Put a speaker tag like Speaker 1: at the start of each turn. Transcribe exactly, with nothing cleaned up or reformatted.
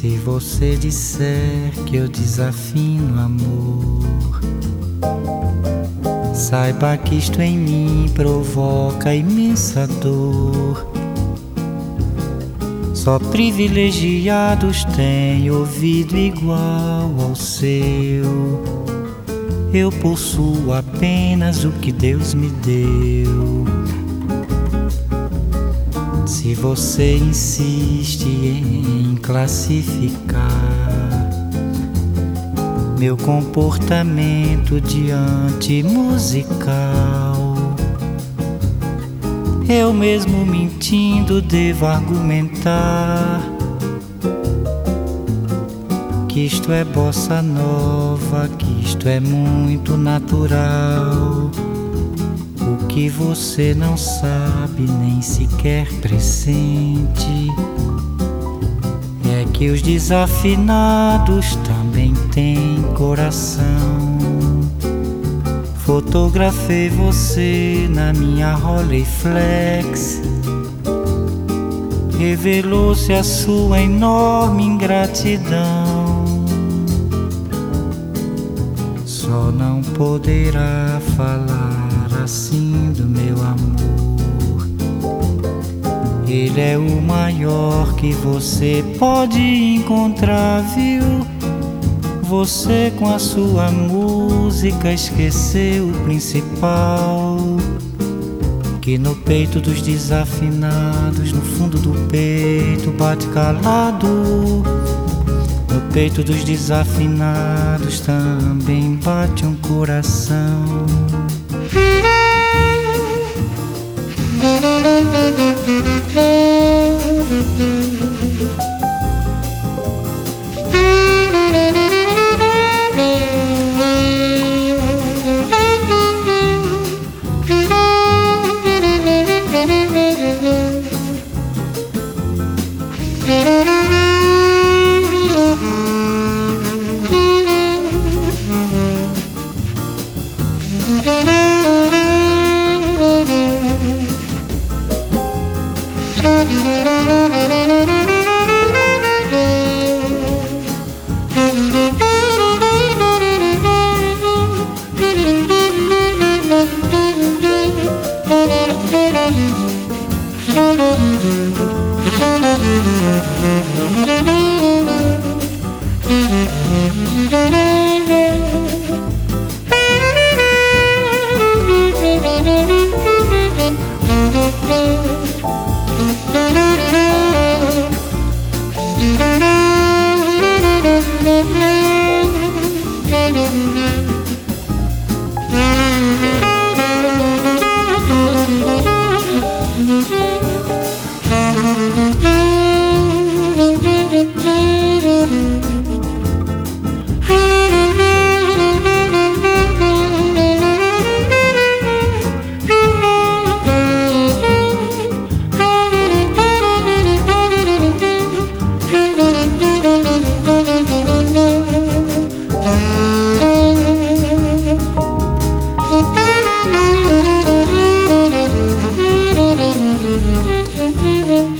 Speaker 1: Se você disser que eu desafino amor, saiba que isto em mim provoca imensa dor. Só privilegiados têm ouvido igual ao seu. Eu possuo apenas o que Deus me deu. Se você insiste em classificar meu comportamento diante musical, eu mesmo mentindo devo argumentar que isto é bossa nova, que isto é muito natural. O que você não sabe nem sequer pressente é que os desafinados também têm coração. Fotografei você na minha Rolleiflex, revelou-se a sua enorme ingratidão. Só não poderá falar assim do meu amor. Ele é o maior que você pode encontrar, viu? Você com a sua música esqueceu o principal, que no peito dos desafinados, no fundo do peito bate calado. No peito dos desafinados também bate um coração.
Speaker 2: Thank you.